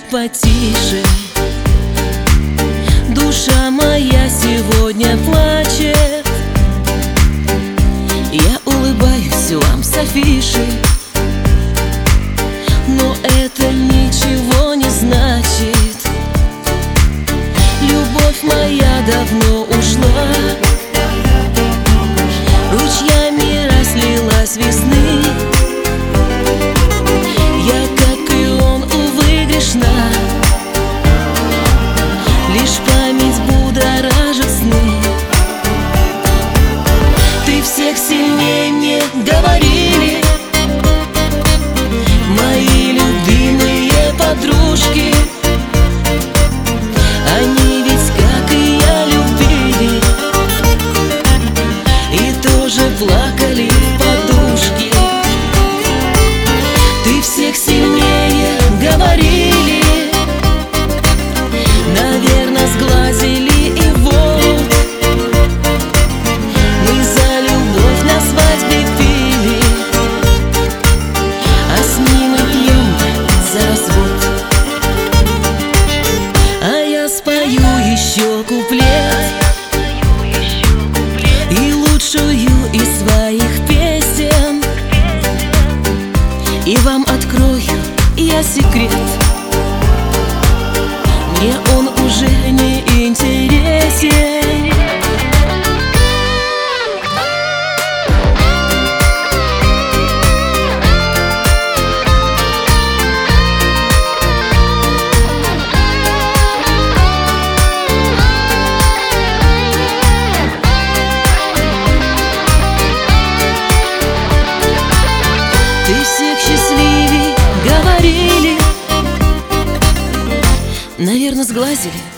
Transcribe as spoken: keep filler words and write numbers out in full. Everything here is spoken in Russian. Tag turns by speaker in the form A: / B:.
A: потише. Душа моя сегодня плачет. Я улыбаюсь вам с афиши, но это ничего не значит. Любовь моя давно ушла, ручьями разлилась весны. Я, как и он, увы, грешна. Лишь память будоражит сны. Ты всех сильнее мне говорили мои любимые подружки. Они ведь, как и я, любили и тоже плакали в подушки. Ты всех сильнее говорили, наверное, сглазили, и вот мы за любовь на свадьбе пили, а с ним мы пьем за развод. А я спою еще куплет и лучшую из своих песен, и вам открою я секрет. Мне он уже не интересен. Ты всех счастливей говорили, наверное, сглазили.